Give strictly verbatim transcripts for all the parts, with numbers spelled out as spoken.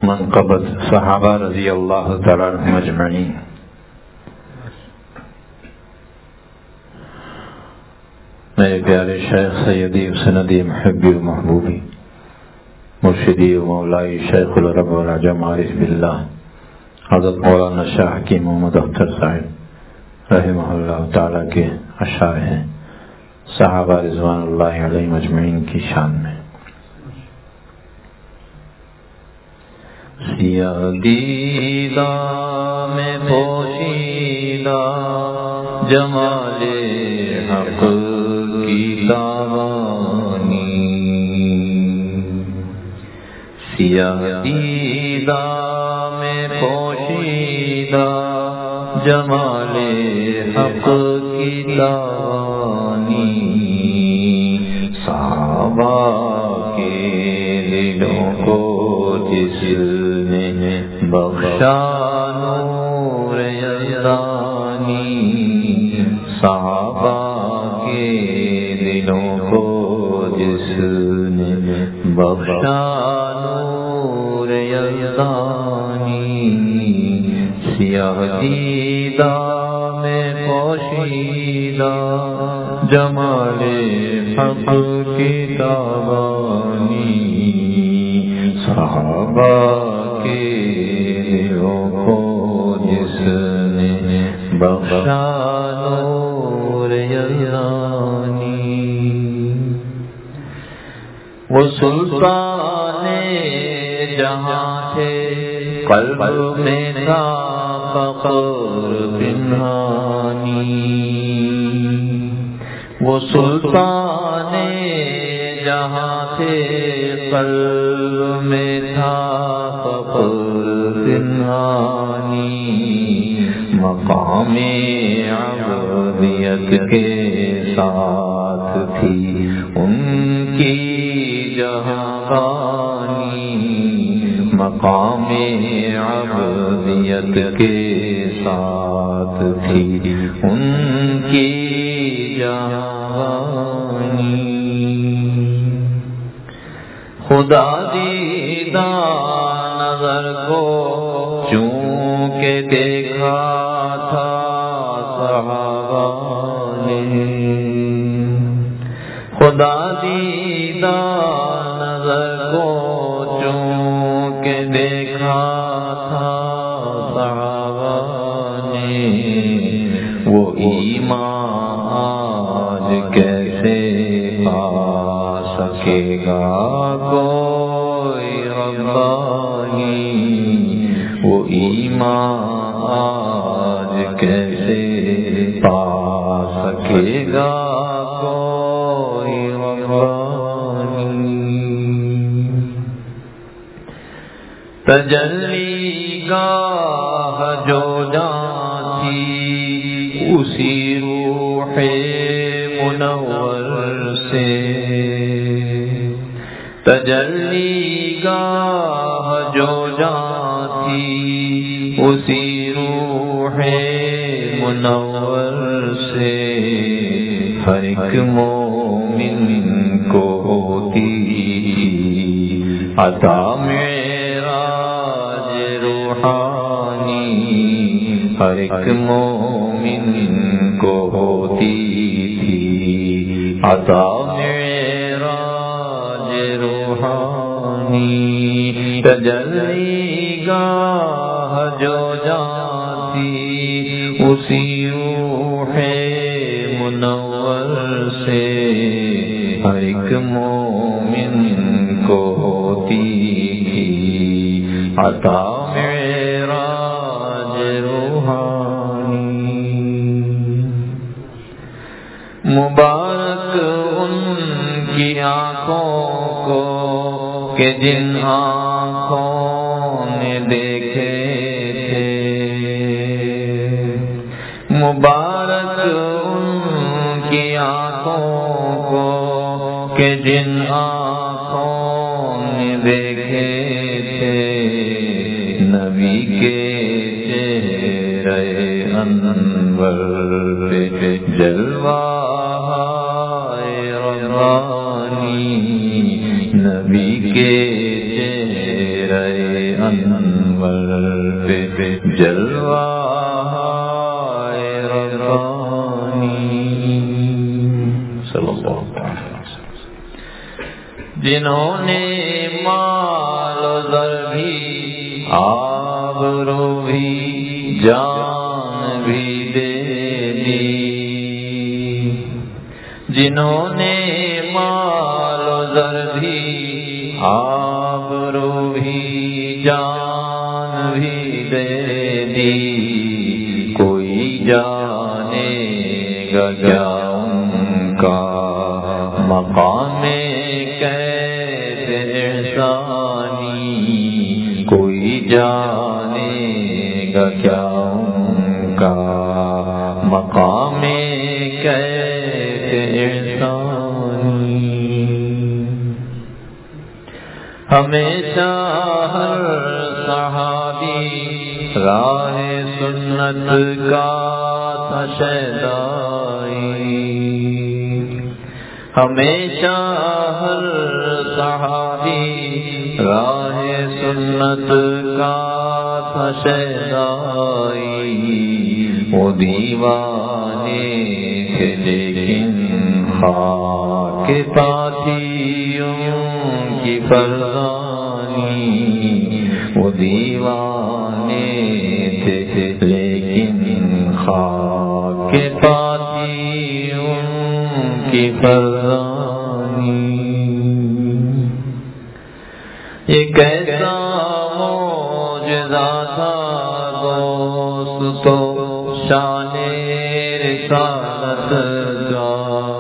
منقبت صحابہ رضی اللہ تعالی عنہم اجمعین۔ میرے پیارے شیخ سیدی و سندی محبی و محبوبی مرشدی و مولائی شیخ العرب والعجم عارف باللہ حضرت مولانا شاہ حکیم محمد اختر صاحب رحمہ اللہ تعالی کے اشعار ہیں صحابہ رضوان اللہ علیہم اجمعین کی شان میں۔ سیاہ دیدہ میں پوشیدہ جمال حق کی داوانی، سیاہ دیدہ میں پوشیدہ جمال حق کی داوانی، صحابہ کے دلوں کو جس نے بخشا نور یزدانی، صحابہ کے دلوں کو جس نے بخشا نور یزدانی، سیاہ دیدہ میں پوشیدہ جمال حق کی تابانی، صحابہ کے دلوں کو جس نے بخشا نور یزدانی، وہ سلطان جہاں تھے قلب میں تھا فخر پنہانی، وہ سلطان جہاں تھے قلب میں تھا فخر پنہانی، مقام عبودیت کے ساتھ تھی ان کی جہاں، مقام عبودیت کے ساتھ تھی ان کی جہانی، خدا دیدہ نظر کو چونکہ دیکھا تھا صحابہ نے، خدا دیدہ نظر کو چونکہ دیکھا تھا صحابہ نے، وہ ایمان آج کیسے پا سکے گا کوئی ربانی، وہ ایمان آج کیسے پا سکے گا کوئی ربانی، تجلی گاہ جو جہاں تھی اسی روح منور سے، تجلی گاہ جو جہاں تھی اسی روح منور سے، ہر ایک مومن کو ہوتی عطا معراج روحانی، ہر ایک مومن کو ہوتی تھی عطا معراج روحانی، تجلی گاہ جو جاتی اسی روح منور سے، ہر ایک مومن کو ہوتی تھی عطا معراج روحانی، مبارک ان کی آنکھوں کو کہ جن آنکھوں نے دیکھے تھے، مبارک ان کی آنکھوں کو کہ جن آنکھوں نے دیکھے تھے، نبی کے چہرے انور پہ جلوہ ربانی، نبی کے چہرے انور پہ جلوہ ربانی صلی اللہ علیہ وسلم. جنہوں نے مال و زر بھی آبرو بھی جان بھی دے دی، جنہوں نے مال و زر بھی آبرو بھی جان بھی دے دی، کوئی جانے گا کیا ان کا مقام کیف احسانی، کوئی جانے گا کیا ان کا مقام کیف احسانی. ہمیشہ ہر صحابی راہ سنت کا تھا شیدائی، ہمیشہ ہر صحابی راہ سنت کا تھا شیدائی. وہ دیوانے تھے لیکن خاک پاتیوں کی فرزانی، وہ دیوانے تھے لیکن خاک پاتیوں کی فرزانی. یہ کیسا معجزہ تھا دوست تو شان رسالت کا،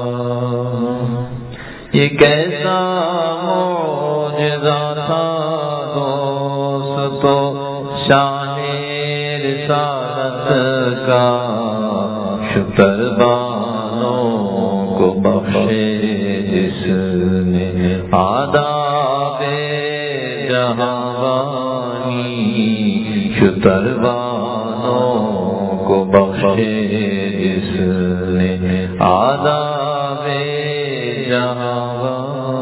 یہ کیسا معجزہ تھا دوست تو شان رسالت کا. شتر بانوں کو بخشے جس نے آداب جہاں، شتر بانوں کو بخشے جس نے آداب جہاں.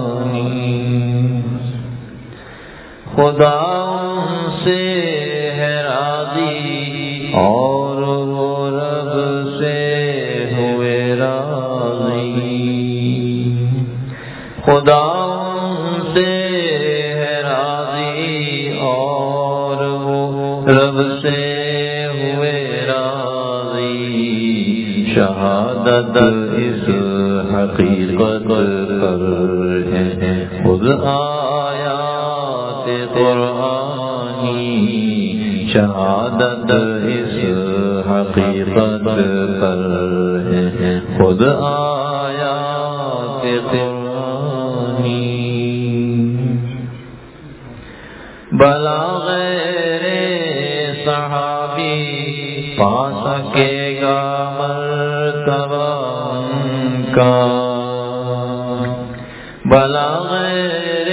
خدا ان سے ہے راضی اور وہ رب سے ہوئے راضی، خدا ان سے ہے راضی اور وہ رب سے ہوئے راضی. شہادت اس حقیقت پر ہے خود آیات قرآنی، شہادت اس حقیقت پر ہے خود آیات قرآنی. بلا غیر صحابی پا سکے گا مرتبہ ان کا، بلا غیر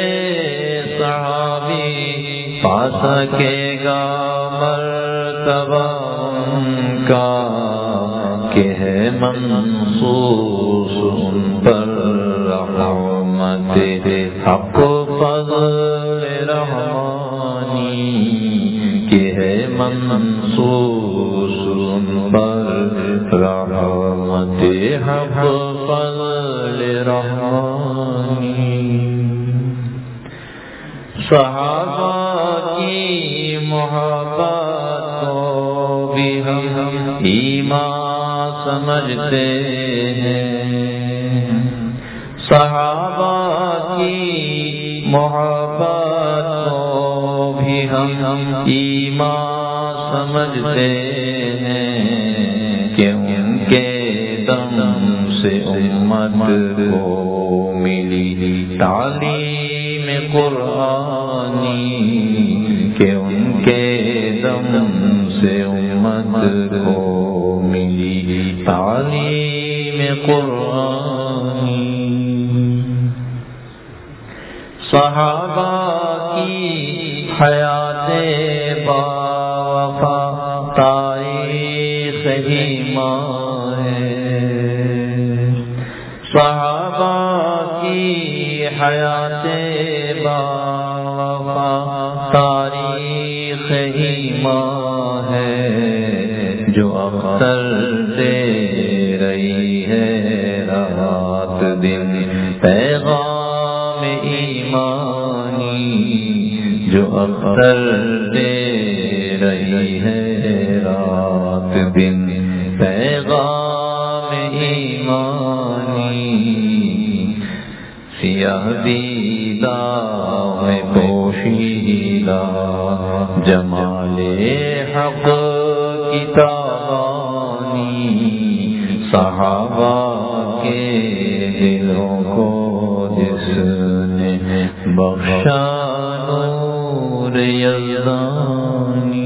صحابی پا سکے گا مرتبہ ان کا، کہ ہے منصوص ان پر رحمت حق فضل رحمانی، کہ ہے منصوص ان پر رحمت حق فضل رحمانی. صحابہ کی محبت کو بھی ہم ایمان سمجھتے ہیں، صحابہ کی محبت کو بھی ہم ایمان سمجھتے ہیں، کہ ان کے دم سے امت کو ملی تعلیم قرآنی، کہ ان کے دم سے امت کو ملی تعلیم قرآنی. صحابہ کی حیات باوفا تاریخ ایمان ہے، صحابہ کی حیات باوفا تاریخ ایمان ہے جو اختر دے رہی ہے رات دن، پیغام ایمانی جو اختر دے رہی ہے رات دن، پیغام ایمانی سیاہ دیدہ میں پوشیدہ جمال حق کی تابانی، صحابہ کے دلوں کو جس نے بخشا نور یزدانی۔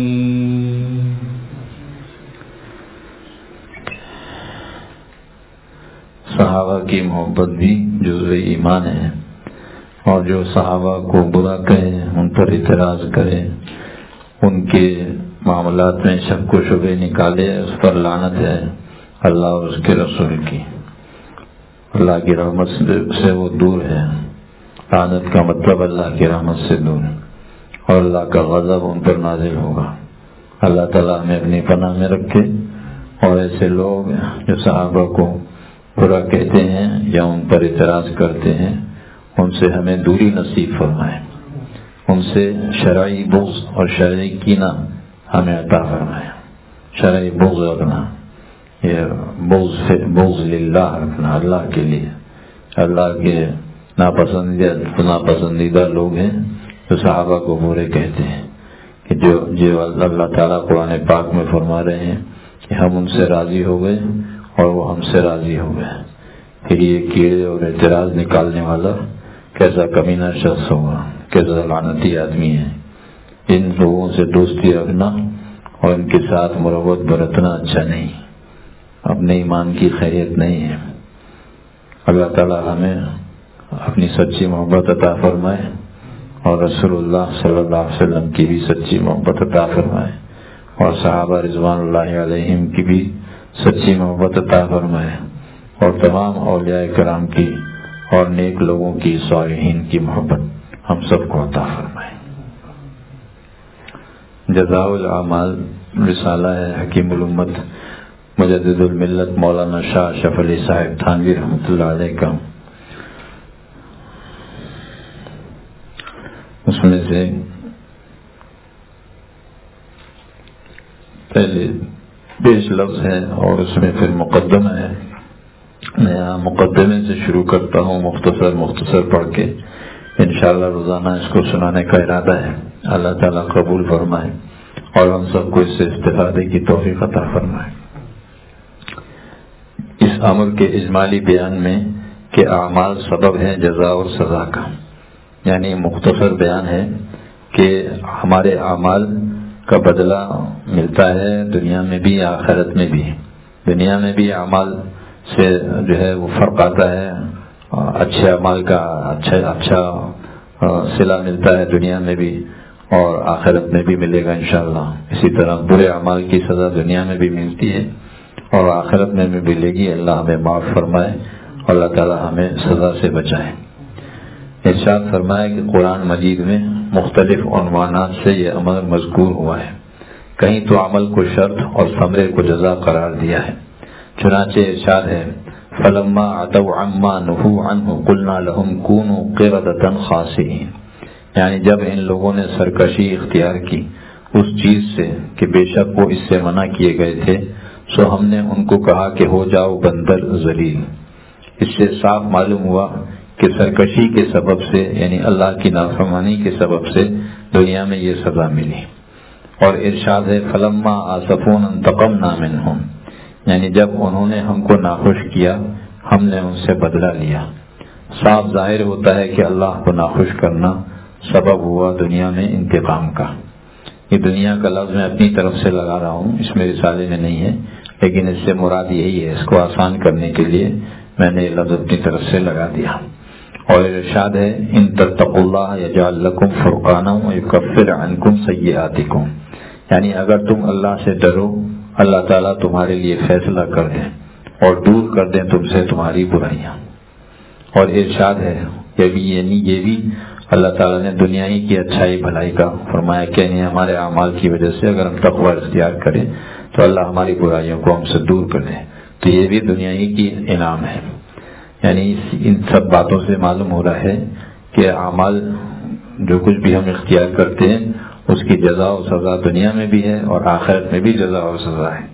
صحابہ کی محبت بھی جزو ایمان ہے، اور جو صحابہ کو برا کہے، ان پر اعتراض کرے، ان کے معاملات میں شک و شبہ نکالے، اس پر لعنت ہے اللہ اور اس کے رسول کی۔ اللہ کی رحمت سے وہ دور ہے، لعنت کا مطلب اللہ کی رحمت سے دور، اور اللہ کا غضب ان پر نازل ہوگا۔ اللہ تعالیٰ ہمیں اپنی پناہ میں رکھے، اور ایسے لوگ جو صحابہ کو برا کہتے ہیں یا ان پر اعتراض کرتے ہیں، ان سے ہمیں دوری نصیب فرمائے، ان سے شرعی بغض اور شرعی کینہ ہمیں عطا فرمائے۔ شرعی بغض رکھنا، یہ بغض بغض للہ رکھنا، اللہ کے لیے، اللہ کے ناپسندیدہ ناپسندیدہ لوگ ہیں جو صحابہ کو برے کہتے ہیں، کہ جو جو اللہ تعالیٰ قرآن پاک میں فرما رہے ہیں کہ ہم ان سے راضی ہو گئے اور وہ ہم سے راضی ہو گئے۔ پھر یہ کیڑے اور اعتراض نکالنے والا کیسا کمینہ شخص ہوگا، کیسا لعنتی آدمی ہے۔ ان لوگوں سے دوستی رکھنا اور ان کے ساتھ مروت برتنا اچھا نہیں، اپنے ایمان کی خیریت نہیں ہے۔ اللہ تعالی ہمیں اپنی سچی محبت عطا فرمائے، اور رسول اللہ صلی اللہ علیہ وسلم کی بھی سچی محبت عطا فرمائے، اور صحابہ رضوان اللہ علیہم کی بھی سچی محبت عطا فرمائے، اور تمام اولیاء کرام کی اور نیک لوگوں کی، صالحین کی محبت ہم سب کو عطا فرمائے۔ جزاء الاعمال رسالہ ہے حکیم الامت مجدد الملت مولانا شاہ اشرف علی صاحب تھانوی رحمۃ اللہ علیہ کا۔ اس میں سے پہلے بیش لفظ ہے اور اس میں پھر مقدمہ ہے۔ میں یہاں مقدمے سے شروع کرتا ہوں، مختصر مختصر پڑھ کے انشاءاللہ روزانہ اس کو سنانے کا ارادہ ہے۔ اللہ تعالیٰ قبول فرمائے اور ہم سب کو اس سے استفادے کی توفیق عطا فرمائے۔ اس امر کے اجمالی بیان میں کہ اعمال سبب ہے جزا اور سزا کا، یعنی مختصر بیان ہے کہ ہمارے اعمال کا بدلہ ملتا ہے دنیا میں بھی آخرت میں بھی۔ دنیا میں بھی اعمال سے جو ہے وہ فرق آتا ہے، اچھے اعمال کا اچھا اچھا صلہ ملتا ہے دنیا میں بھی، اور آخرت میں بھی ملے گا انشاءاللہ۔ اسی طرح برے اعمال کی سزا دنیا میں بھی ملتی ہے اور آخرت میں بھی ملے گی۔ اللہ ہمیں معاف فرمائے، اللہ تعالی ہمیں سزا سے بچائے۔ ارشاد فرمائے کہ قرآن مجید میں مختلف عنوانات سے یہ امر مذکور ہوا ہے، کہیں تو عمل کو شرط اور ثمرے کو جزا قرار دیا ہے۔ چنانچہ ارشاد ہے فلما عتوا عما نهوا عنه قلنا لهم كونوا قردة خاسئين، یعنی جب ان لوگوں نے سرکشی اختیار کی اس چیز سے کہ بے شک وہ اس سے منع کیے گئے تھے، سو ہم نے ان کو کہا کہ ہو جاؤ بندر ذلیل۔ اس سے صاف معلوم ہوا کہ سرکشی کے سبب سے، یعنی اللہ کی نافرمانی کے سبب سے دنیا میں یہ سزا ملی۔ اور ارشاد ہے فلما آسفون انتقمنا منہم، یعنی جب انہوں نے ہم کو ناخوش کیا ہم نے ان سے بدلہ لیا۔ صاف ظاہر ہوتا ہے کہ اللہ کو ناخوش کرنا سبب ہوا دنیا میں انتقام کا۔ یہ دنیا کا لفظ میں اپنی طرف سے لگا رہا ہوں، اس میں رسالے میں نہیں ہے، لیکن اس سے مراد یہی ہے، اس کو آسان کرنے کے لیے میں نے یہ لفظ اپنی طرف سے لگا دیا۔ اور ارشاد ہے ان تتقوا اللہ یجعل لکم فرقانا ویکفر عنکم سیئاتکم، یعنی اگر تم اللہ سے ڈرو اللہ تعالیٰ تمہارے لیے فیصلہ کر دیں اور دور کر دیں تم سے تمہاری برائیاں۔ اور ارشاد ہے یہ بھی یعنی یہ بھی اللہ تعالیٰ نے دنیا ہی کی اچھائی بھلائی کا فرمایا کہ نہیں ہمارے اعمال کی وجہ سے اگر ہم تقوی اختیار کریں تو اللہ ہماری برائیوں کو ہم سے دور کر دے. تو یہ بھی دنیا ہی کی انعام ہے. یعنی ان سب باتوں سے معلوم ہو رہا ہے کہ اعمال جو کچھ بھی ہم اختیار کرتے ہیں اس کی جزا و سزا دنیا میں بھی ہے اور آخرت میں بھی جزا و سزا ہے.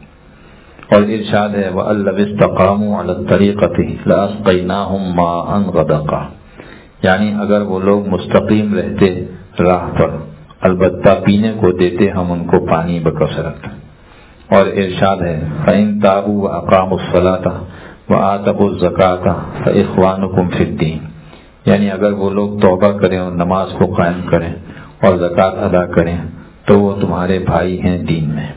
اور ارشاد ہے وَأَلَّوِ اسْتَقَامُوا عَلَى الطَّرِيقَةِ لَأَسْقَيْنَاهُمْ مَاءً غَدَقًا. یعنی اگر وہ لوگ مستقیم رہتے راہ پر البتہ پینے کو دیتے ہم ان کو پانی بکثرت. اور ارشاد ہے فَإِن تَابُوا وَأَقَامُوا الصَّلَاةَ وَآتَوُا الزَّكَاةَ فَإِخْوَانُكُمْ فِي الدِّينِ. یعنی اگر وہ لوگ توبہ کریں اور نماز کو قائم کریں اور زکوٰۃ ادا کریں تو وہ تمہارے بھائی ہیں دین میں.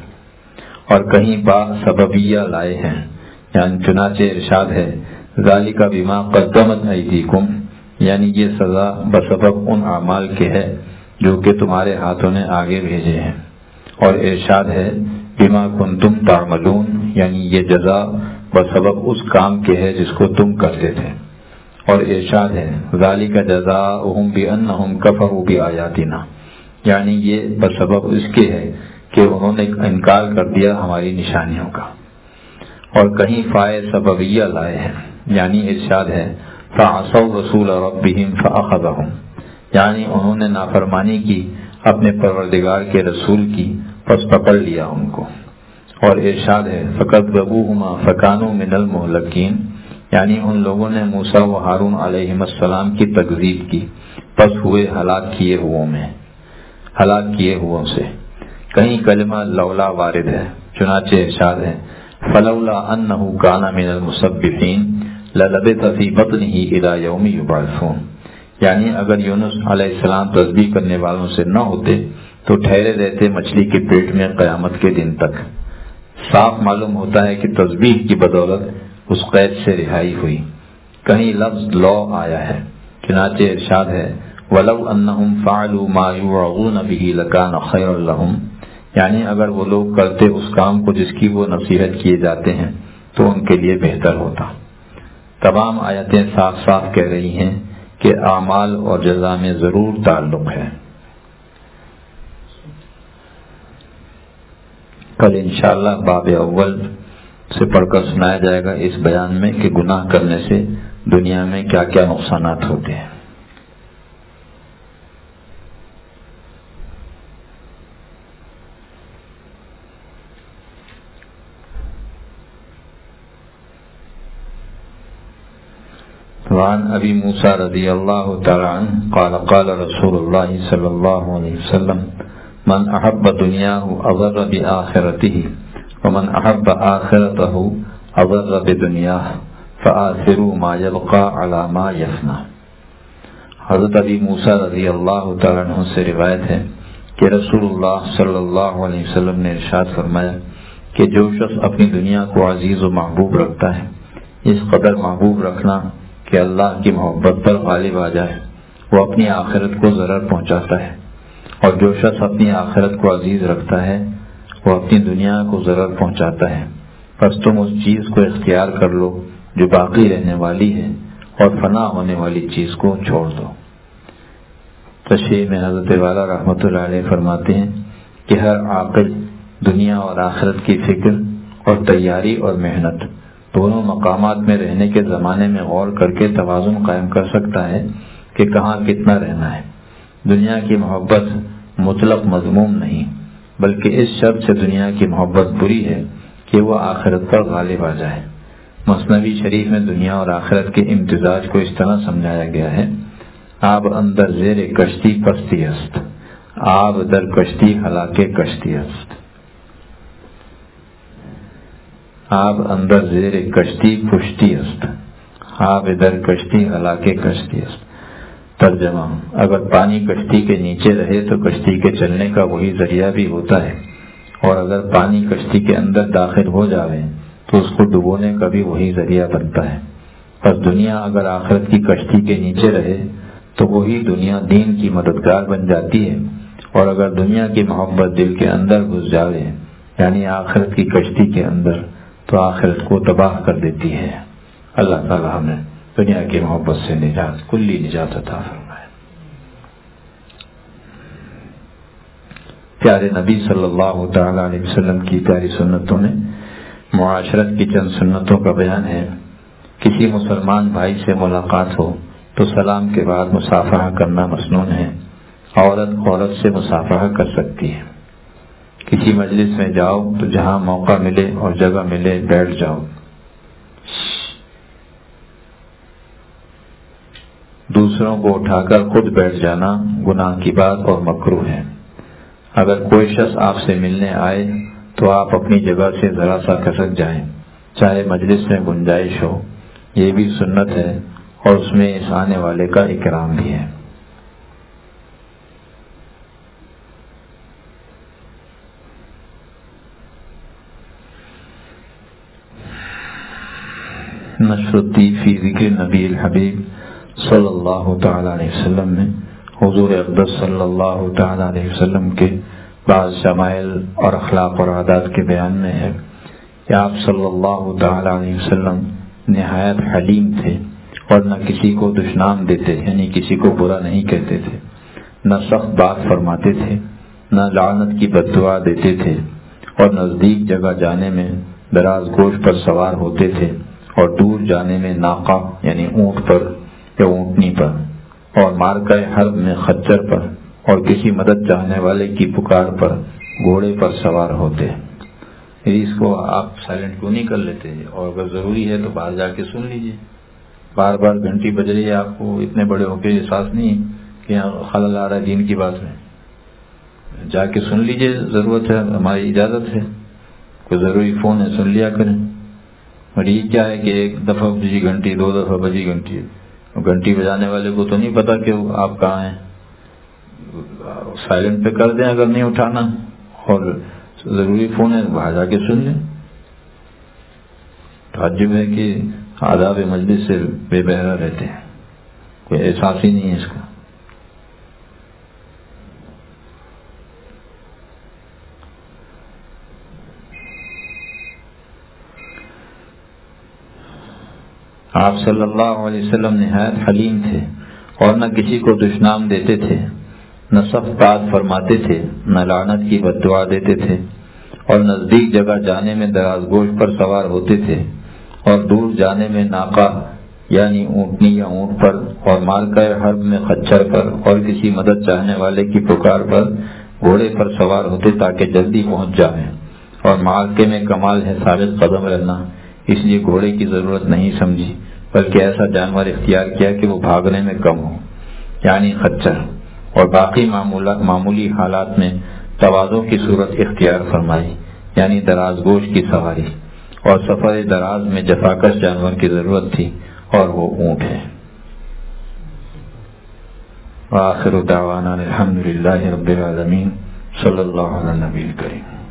اور کہیں با سببیہ لائے ہیں یعنی چنانچہ ارشاد ہے ذالک بما قدمت ایدیکم. یعنی یہ سزا بسبب ان اعمال کے ہے جو کہ تمہارے ہاتھوں نے آگے بھیجے ہیں. اور ارشاد ہے بما کنتم تعملون. یعنی یہ جزا بسبب اس کام کے ہے جس کو تم کرتے تھے. اور ارشاد ہے ذالک جزاؤہم بانہم کفروا بآیاتنا. یعنی یہ بسبب اس کے ہے کہ انہوں نے انکار کر دیا ہماری نشانیوں کا. اور کہیں فائے سببیہ لائے ہیں یعنی ارشاد ہے فعصوا رسول ربهم فاخذهم. یعنی انہوں نے نافرمانی کی اپنے پروردگار کے رسول کی پس پکڑ لیا ان کو. اور ارشاد ہے فکذبوہما فکانوا من المہلکین. یعنی ان لوگوں نے موسیٰ و ہارون علیہم السلام کی تکذیب کی پس ہوئے ہلاک کیے ہوئوں میں ہلاک کیے ہوئوں سے. کہیں کلمہ لولا وارد ہے چنانچہ ارشاد ہے فلولا انہ کان من المسبحین للبث فی بطنہ الی یوم یبعثون. یعنی اگر یونس علیہ السلام تسبیح کرنے والوں سے نہ ہوتے تو ٹھہرے رہتے مچھلی کے پیٹ میں قیامت کے دن تک. صاف معلوم ہوتا ہے کہ تسبیح کی بدولت اس قید سے رہائی ہوئی. کہیں لفظ لو آیا ہے چنانچہ ارشاد ہے وَلَوْ أَنَّهُمْ فَعَلُوا مَا يُوعَظُونَ بِهِ لَكَانَ خَيْرًا لَهُمْ. یعنی اگر وہ لوگ کرتے اس کام کو جس کی وہ نصیحت کیے جاتے ہیں تو ان کے لیے بہتر ہوتا. تمام آیتیں صاف صاف کہہ رہی ہیں کہ اعمال اور جزا میں ضرور تعلق ہے. کل انشاءاللہ باب اول سے پڑھ کر سنایا جائے گا اس بیان میں کہ گناہ کرنے سے دنیا میں کیا کیا نقصانات ہوتے ہیں. وعن ابی موسیٰ رضی اللہ تعالی عنہ قال قال رسول اللہ صلی اللہ علیہ وسلم من احب دنیاہ اضر بآخرتہ ومن احب آخرتہ اضر بدنیاہ فآثروا ما یبقى علی ما یفنى. حضرت ابی موسیٰ رضی اللہ تعالی عنہ سے روایت ہے کہ رسول اللہ صلی اللہ علیہ وسلم نے ارشاد فرمایا کہ جو شخص اپنی دنیا کو عزیز و محبوب رکھتا ہے اس قدر محبوب رکھنا کہ اللہ کی محبت پر غالب آ جائے وہ اپنی آخرت کو ضرر پہنچاتا ہے. اور جو شخص اپنی آخرت کو عزیز رکھتا ہے وہ اپنی دنیا کو ضرر پہنچاتا ہے. پس تم اس چیز کو اختیار کر لو جو باقی رہنے والی ہے اور فنا ہونے والی چیز کو چھوڑ دو. تشریح میں حضرت والا رحمۃ اللہ علیہ فرماتے ہیں کہ ہر عاقل دنیا اور آخرت کی فکر اور تیاری اور محنت دونوں مقامات میں رہنے کے زمانے میں غور کر کے توازن قائم کر سکتا ہے کہ کہاں کتنا رہنا ہے. دنیا کی محبت مطلق مذموم نہیں بلکہ اس شرط سے دنیا کی محبت بری ہے کہ وہ آخرت پر غالب آ جائے. مثنوی شریف میں دنیا اور آخرت کے امتزاج کو اس طرح سمجھایا گیا ہے آب اندر زیر کشتی پستی است آب در کشتی ہلاکے کشتی است. آب اندر زیر کشتی پشتی است آب ادھر کشتی ہلاکے کشتی است. ترجمہ اگر پانی کشتی کے نیچے رہے تو کشتی کے چلنے کا وہی ذریعہ بھی ہوتا ہے اور اگر پانی کشتی کے اندر داخل ہو جاوے تو اس کو ڈبونے کا بھی وہی ذریعہ بنتا ہے. پس دنیا اگر آخرت کی کشتی کے نیچے رہے تو وہی دنیا دین کی مددگار بن جاتی ہے اور اگر دنیا کی محبت دل کے اندر گھس جاوے یعنی آخرت کی کشتی کے اندر تو آخرت کو تباہ کر دیتی ہے. اللہ تعالی ہمیں دنیا کی محبت سے نجات کلی نجات عطا فرمائے. پیارے نبی صلی اللہ تعالی علیہ وسلم کی پیاری سنتوں میں معاشرت کی چند سنتوں کا بیان ہے۔ کسی مسلمان بھائی سے ملاقات ہو تو سلام کے بعد مصافحہ کرنا مسنون ہے۔ عورت عورت سے مصافحہ کر سکتی ہے۔ کسی مجلس میں جاؤ تو جہاں موقع ملے اور جگہ ملے بیٹھ جاؤ۔ دوسروں کو اٹھا کر خود بیٹھ جانا گناہ کی بات اور مکروہ ہے۔ اگر کوئی شخص آپ سے ملنے آئے تو آپ اپنی جگہ سے ذرا سا کھسک جائیں، چاہے مجلس میں گنجائش ہو، یہ بھی سنت ہے اور اس میں اس آنے والے کا اکرام بھی ہے۔ نشر الطیب فی ذکر نبی الحبیب صلی اللہ تعالی علیہ وسلم میں حضور اقدس صلی اللہ تعالی علیہ وسلم کے بعض شمائل اور اخلاق اور عادات کے بیان میں ہے کہ آپ صلی اللہ تعالی علیہ وسلم نہایت حلیم تھے اور نہ کسی کو دشنام دیتے، یعنی کسی کو برا نہیں کہتے تھے، نہ سخت بات فرماتے تھے، نہ لعنت کی بد دعا دیتے تھے، اور نزدیک جگہ جانے میں دراز گوش پر سوار ہوتے تھے اور دور جانے میں ناقہ یعنی اونٹ پر یا اونٹنی پر، اور مارکہ حرب میں خچر پر، اور کسی مدد چاہنے والے کی پکار پر گھوڑے پر سوار ہوتے۔ اس کو آپ سائلنٹ کیوں نہیں کر لیتے؟ اور اگر ضروری ہے تو باہر جا کے سن لیجئے۔ بار بار گھنٹی بج رہی ہے، آپ کو اتنے بڑے ہو کے احساس نہیں کہ خلل آ رہا ہے دین کی بات میں؟ جا کے سن لیجئے، ضرورت ہے، ہماری اجازت ہے، کوئی ضروری فون ہے سن لیا کریں۔ اور یہ کیا ہے کہ ایک دفعہ بجی گھنٹی، دو دفعہ بجی گھنٹی، گھنٹی بجانے والے کو تو نہیں پتا کہ آپ کہاں ہیں۔ سائلنٹ پہ کر دیں اگر نہیں اٹھانا، اور ضروری فون ہے باہر جا کے سن لیں۔ تعجب ہے کہ آداب مجلس سے بے بہرا رہتے ہیں، کوئی احساس ہی نہیں ہے اس کا۔ آپ صلی اللہ علیہ وسلم نہایت حلیم تھے اور نہ کسی کو دشنام دیتے تھے، نہ سخت بات فرماتے تھے، نہ لعنت کی بد دعا دیتے تھے، اور نزدیک جگہ جانے میں دراز گوش پر سوار ہوتے تھے، اور دور جانے میں ناقہ یعنی اونٹنی یا اونٹ پر، اور مارکہ حرب میں خچر پر، اور کسی مدد چاہنے والے کی پکار پر گھوڑے پر سوار ہوتے تاکہ جلدی پہنچ جائیں۔ اور معرکے میں کمال ہے ثابت قدم رہنا، اس لیے گھوڑے کی ضرورت نہیں سمجھی، بلکہ ایسا جانور اختیار کیا کہ وہ بھاگنے میں کم ہو، یعنی خچر۔ اور باقی معمولی حالات میں تواضع کی صورت اختیار فرمائی، یعنی دراز گوش کی سواری، اور سفر دراز میں جفاکش جانور کی ضرورت تھی اور وہ اونٹ ہے۔ وآخر دعوانا الحمد للہ رب العالمین، صلی اللہ علی النبی الکریم۔